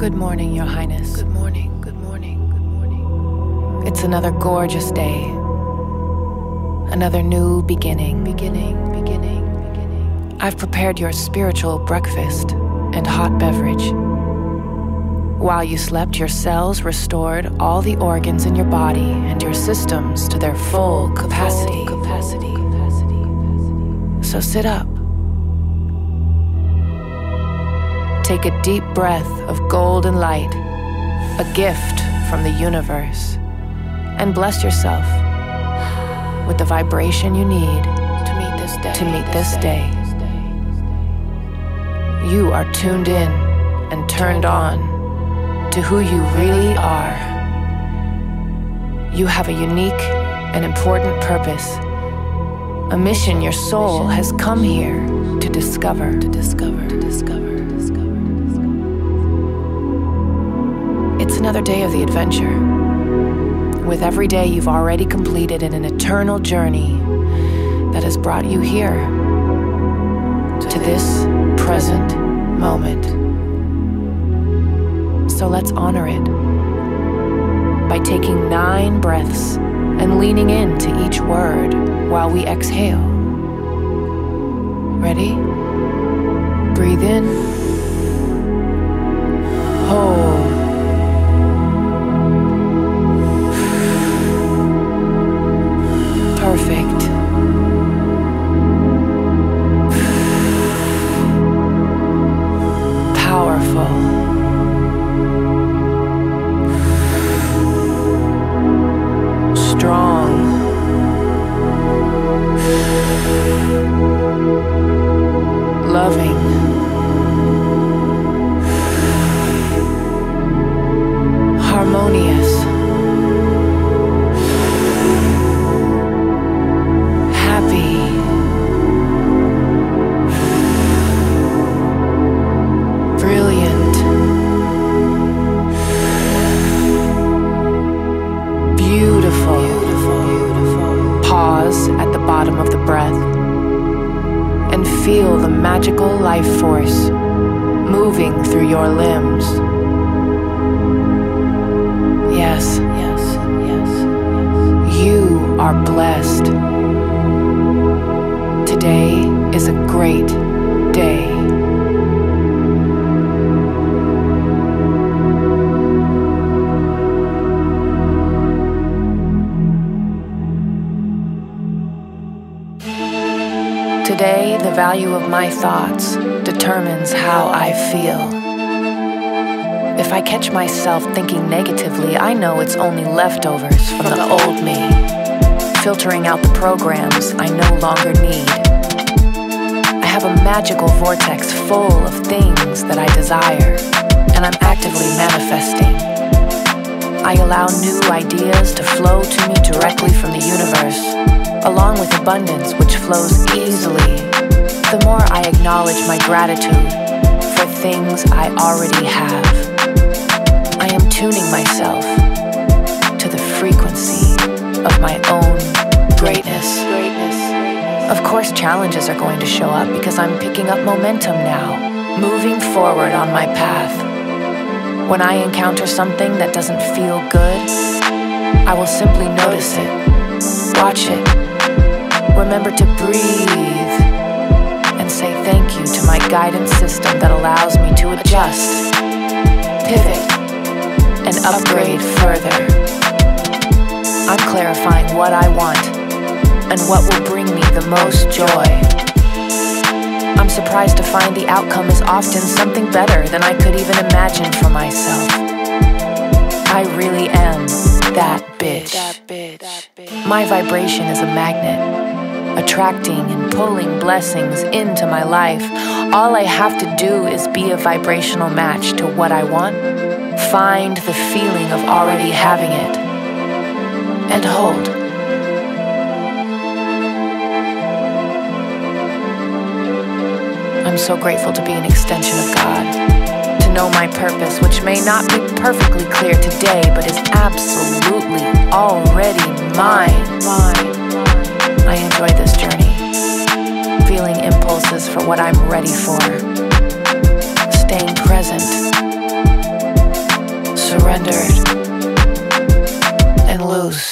Good morning, Your Highness. Good morning, good morning, good morning. It's another gorgeous day. Another new beginning. I've prepared your spiritual breakfast and hot beverage. While you slept, your cells restored all the organs in your body and your systems to their full capacity. So sit up. Take a deep breath of golden light, a gift from the universe, and bless yourself with the vibration you need to meet this day. You are tuned in and turned on to who you really are. You have a unique and important purpose, a mission your soul has come here to discover. It's another day of the adventure. With every day you've already completed in an eternal journey that has brought you here to this present moment. So let's honor it by taking 9 breaths and leaning into each word while we exhale. Ready? Breathe in. Hold. Perfect. Powerful. Strong. Loving. Harmonious. At the bottom of the breath and feel the magical life force moving through your limbs. Yes. You are blessed. Today is a great day. Today, the value of my thoughts determines how I feel. If I catch myself thinking negatively, I know it's only leftovers from the old me, filtering out the programs I no longer need. I have a magical vortex full of things that I desire, and I'm actively manifesting. I allow new ideas to flow to me directly from the universe, along with abundance which flows easily. The more I acknowledge my gratitude for things I already have, I am tuning myself to the frequency of my own greatness. Of course, challenges are going to show up because I'm picking up momentum now, moving forward on my path. When I encounter something that doesn't feel good, I will simply notice it, watch it, remember to breathe, and say thank you to my guidance system that allows me to adjust, pivot, and upgrade further. I'm clarifying what I want and what will bring me the most joy. I'm surprised to find the outcome is often something better than I could even imagine for myself. I really am that bitch. My vibration is a magnet, attracting and pulling blessings into my life. All I have to do is be a vibrational match to what I want, find the feeling of already having it, and hold. I'm so grateful to be an extension of God, to know my purpose, which may not be perfectly clear today, but is absolutely already mine. I enjoy this journey, feeling impulses for what I'm ready for, staying present, surrendered and loose.